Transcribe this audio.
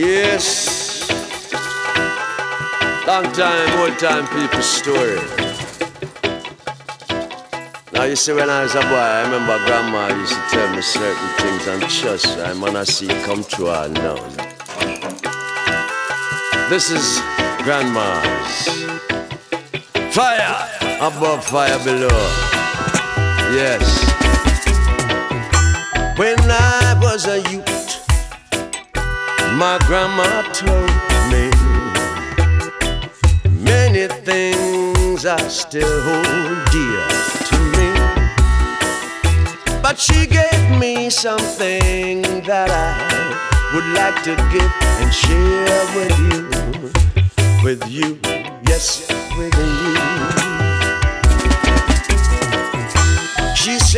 Yes, long time, old time people story. Now you see, when I was a boy, I remember grandma used to tell me certain things and trust. I wanna see it come true all now. This is grandma's fire above, fire below. Yes. When I was a youth, my grandma told me many things I still hold dear to me. But she gave me something that I would like to give and share with you, yes, with you. She said,